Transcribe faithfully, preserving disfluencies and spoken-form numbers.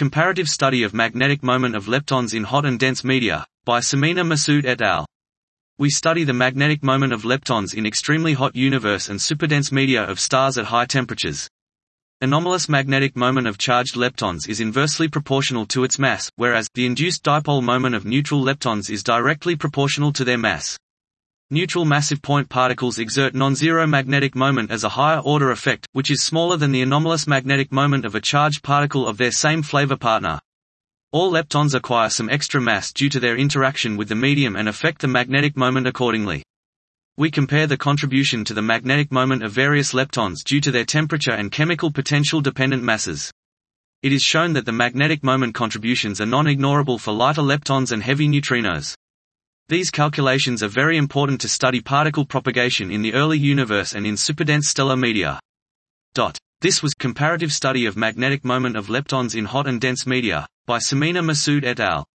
Comparative Study of Magnetic Moment of Leptons in Hot and Dense Media, by Samina Masood et al. We study the magnetic moment of leptons in extremely hot universe and superdense media of stars at high temperatures. Anomalous magnetic moment of charged leptons is inversely proportional to its mass, whereas the induced dipole moment of neutral leptons is directly proportional to their mass. Neutral massive point particles exert non-zero magnetic moment as a higher-order effect, which is smaller than the anomalous magnetic moment of a charged particle of their same flavor partner. All leptons acquire some extra mass due to their interaction with the medium and affect the magnetic moment accordingly. We compare the contribution to the magnetic moment of various leptons due to their temperature and chemical potential-dependent masses. It is shown that the magnetic moment contributions are non-ignorable for lighter leptons and heavy neutrinos. These calculations are very important to study particle propagation in the early universe and in superdense stellar media. This was Comparative Study of Magnetic Moment of Leptons in Hot and Dense Media, by Samina Masood et al.